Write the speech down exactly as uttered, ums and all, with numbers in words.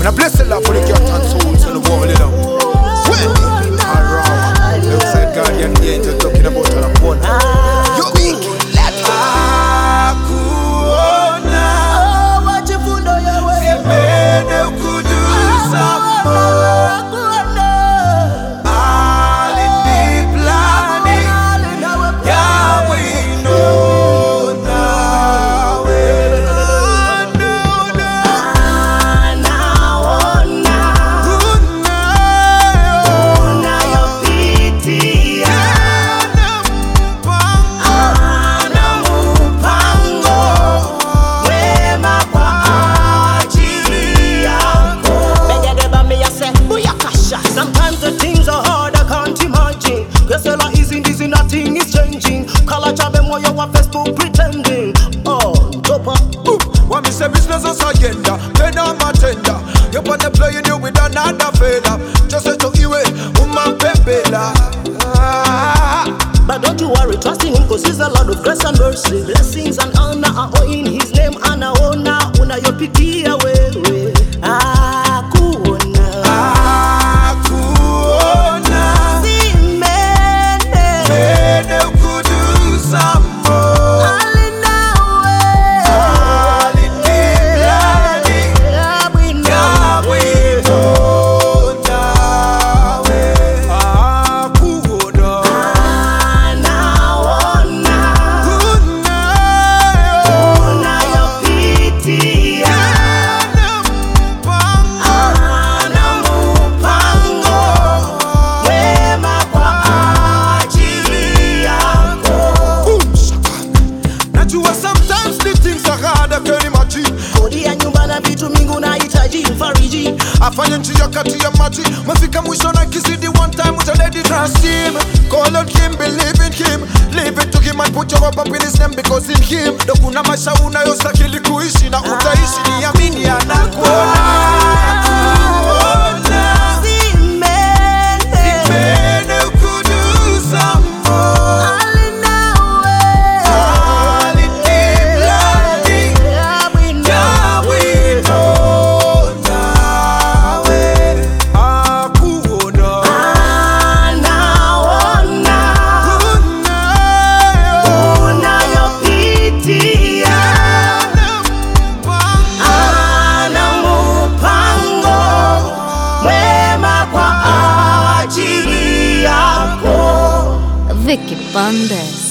When I bless the love for the cat and souls in the world, you know. Well, alright, looks like Guardian Angel talking about her corner. You weak, let's go. Akuona, wachifundo yawe, simene ukudusa mo. Sometimes the things are hard, I can't imagine. Kesela easy, easy, nothing is changing. Kala chabe moyo wa Facebook pretending. Oh, topa. What me say business as agenda, then I'm a tender. You wanna play you with another fella. Just say to you, woman pepela. But don't you worry, trust in him, cause he's a lot of grace and mercy. Blessings and honor are all in his name. And I honor, una yo piti away. Ah, kuona. Afanya njia kati ya maji, mafika mwisho na kizidi. One time with a lady trust him. Call on him, believe in him. Leave it to him and put your hope up in his name, because in him ndo kuna maisha unayostahili kuishi na utaishi. Niamini anakuona. Vicky Bandes.